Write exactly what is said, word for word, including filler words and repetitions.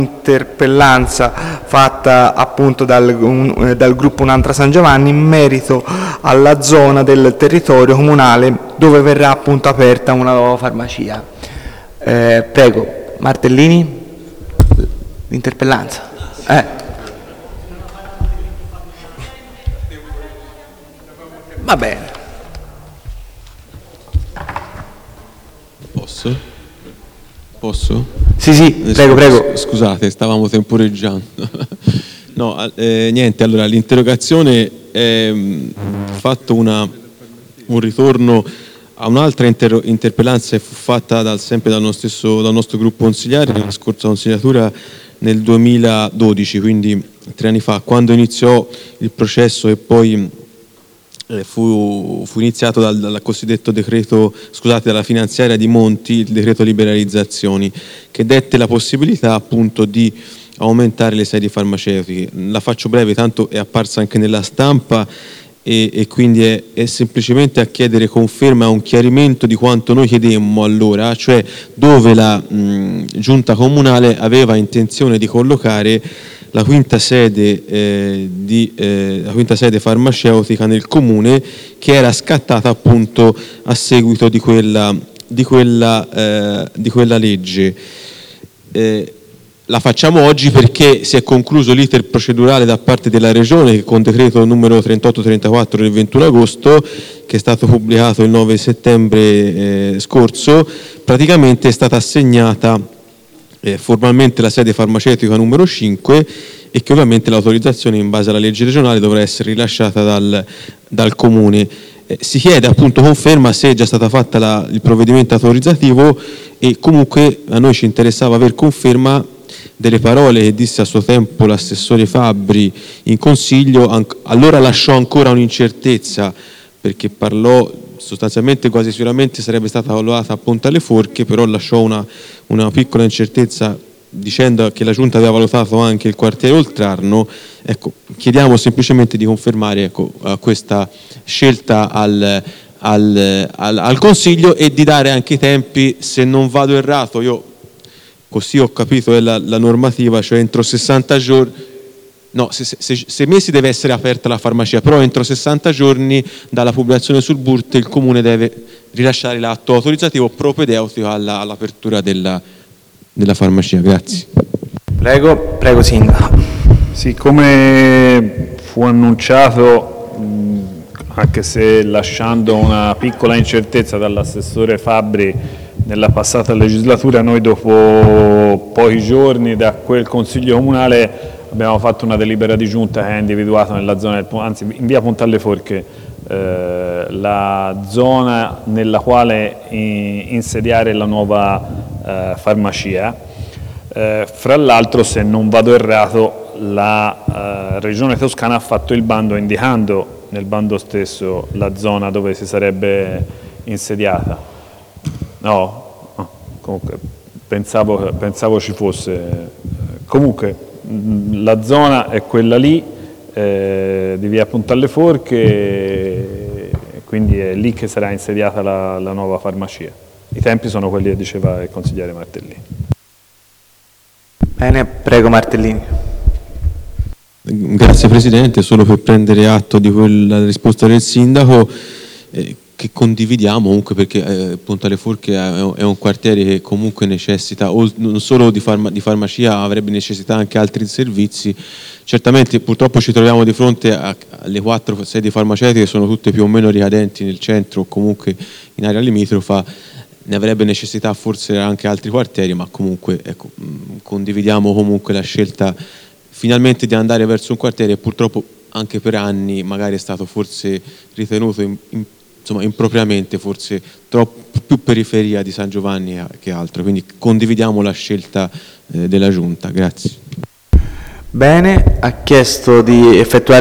interpellanza fatta appunto dal, un, dal gruppo Un'Altra San Giovanni in merito alla zona del territorio comunale dove verrà appunto aperta una nuova farmacia. Eh, prego, Martellini, l'interpellanza. Eh. Va bene. Posso? Posso? Sì, sì, prego, prego. Scusate, stavamo temporeggiando. No, eh, niente, allora l'interrogazione è fatto una, un ritorno a un'altra inter interpellanza che fu fatta dal, sempre dal nostro, stesso, dal nostro gruppo consigliare nella scorsa consigliatura nel duemiladodici, quindi tre anni fa, quando iniziò il processo e poi Fu, fu iniziato dal, dal cosiddetto decreto, scusate, dalla finanziaria di Monti, il decreto liberalizzazioni, che dette la possibilità appunto di aumentare le sedi farmaceutiche. La faccio breve, tanto è apparsa anche nella stampa e, e quindi è, è semplicemente a chiedere conferma, un chiarimento di quanto noi chiedemmo allora, cioè dove la mh, giunta comunale aveva intenzione di collocare la quinta sede, eh, di, eh, la quinta sede farmaceutica nel comune, che era scattata appunto a seguito di quella, di quella, eh, di quella legge. Eh, la facciamo oggi perché si è concluso l'iter procedurale da parte della Regione che con decreto numero trentotto trentaquattro del ventuno agosto, che è stato pubblicato il nove settembre eh, scorso, praticamente è stata assegnata Eh, formalmente la sede farmaceutica numero cinque e che ovviamente l'autorizzazione in base alla legge regionale dovrà essere rilasciata dal, dal Comune. Eh, si chiede appunto conferma se è già stata fatta la, il provvedimento autorizzativo e comunque a noi ci interessava aver conferma delle parole che disse a suo tempo l'assessore Fabbri in Consiglio. Allora lasciò ancora un'incertezza perché parlò sostanzialmente quasi sicuramente sarebbe stata valutata a Ponte alle Forche, però lasciò una, una piccola incertezza dicendo che la Giunta aveva valutato anche il quartiere Oltrarno. Ecco, chiediamo semplicemente di confermare ecco, questa scelta al, al, al, al Consiglio e di dare anche i tempi, se non vado errato, io così ho capito è la, la normativa, cioè entro sessanta giorni. No, se, se, se mesi deve essere aperta la farmacia, però entro sessanta giorni dalla pubblicazione sul B U R T il Comune deve rilasciare l'atto autorizzativo propedeutico alla, all'apertura della, della farmacia. Grazie. Prego, prego Sindaco. Sì, come fu annunciato, anche se lasciando una piccola incertezza dall'assessore Fabbri nella passata legislatura, noi dopo pochi giorni da quel Consiglio Comunale abbiamo fatto una delibera di giunta che ha individuato nella zona, del, anzi in via Ponte alle Forche, eh, la zona nella quale in, insediare la nuova eh, farmacia. Eh, fra l'altro, se non vado errato, la eh, Regione Toscana ha fatto il bando indicando nel bando stesso la zona dove si sarebbe insediata. No? No comunque, pensavo, pensavo ci fosse. Comunque, la zona è quella lì, eh, di via Ponte alle Forche, e quindi è lì che sarà insediata la, la nuova farmacia. I tempi sono quelli che diceva il consigliere Martellini. Bene, prego Martellini. Grazie Presidente, solo per prendere atto di quella risposta del Sindaco, eh, che condividiamo comunque perché eh, Ponte alle Forche è un quartiere che comunque necessita non solo di, farma, di farmacia, avrebbe necessità anche altri servizi. Certamente purtroppo ci troviamo di fronte a, alle quattro sedi farmaceutiche, sono tutte più o meno ricadenti nel centro o comunque in area limitrofa, ne avrebbe necessità forse anche altri quartieri, ma comunque ecco, condividiamo comunque la scelta finalmente di andare verso un quartiere che purtroppo anche per anni magari è stato forse ritenuto in, in insomma impropriamente forse troppo più periferia di San Giovanni che altro, quindi condividiamo la scelta eh, della Giunta. Grazie. Bene, ha chiesto di effettuare